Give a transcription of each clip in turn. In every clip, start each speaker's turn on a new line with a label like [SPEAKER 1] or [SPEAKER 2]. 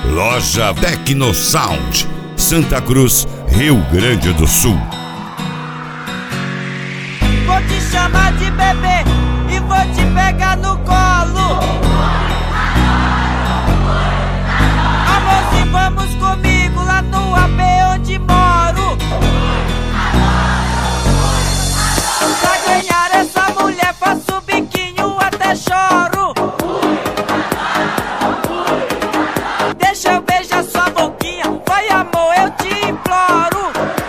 [SPEAKER 1] Loja Tecnosound, Santa Cruz, Rio Grande do Sul.
[SPEAKER 2] Vou te chamar de bebê e vou te pegar no colo. Amorzinho, vamos comigo lá no AP onde moro. Pra ganhar essa mulher faço biquinho até choro. Deixa eu beijar sua boquinha, vai amor, eu te imploro.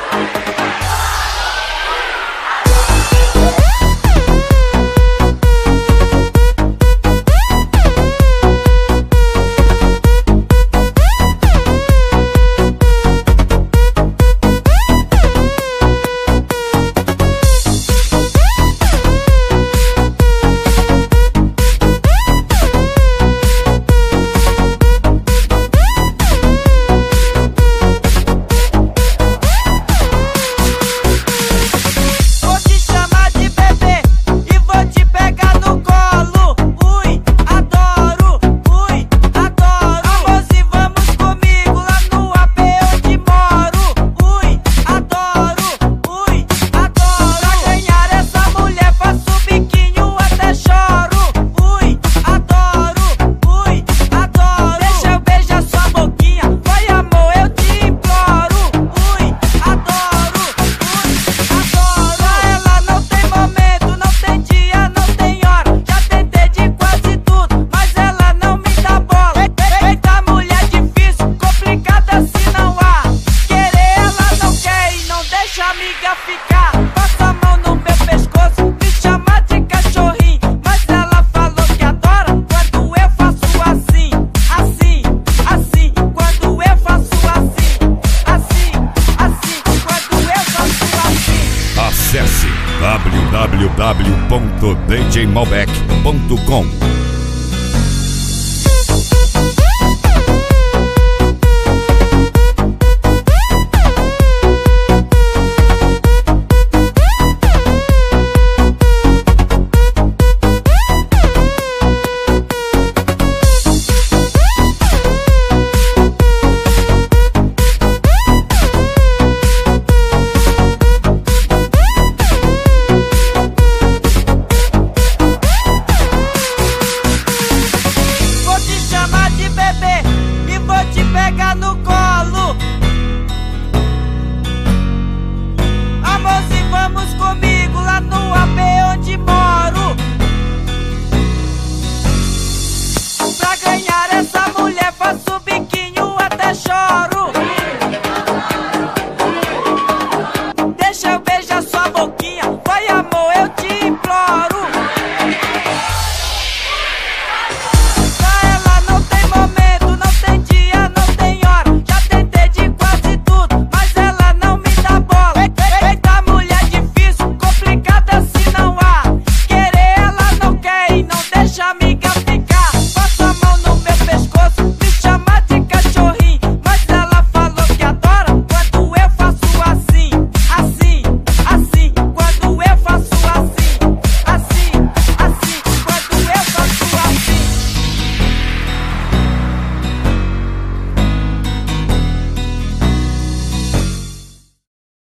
[SPEAKER 2] Amiga ficar, passa a mão no meu pescoço, me chama de cachorrinho, mas ela falou que adora quando eu faço assim, assim, assim, quando eu faço assim, assim, assim, quando eu faço assim.
[SPEAKER 1] Acesse www.djmalbec.com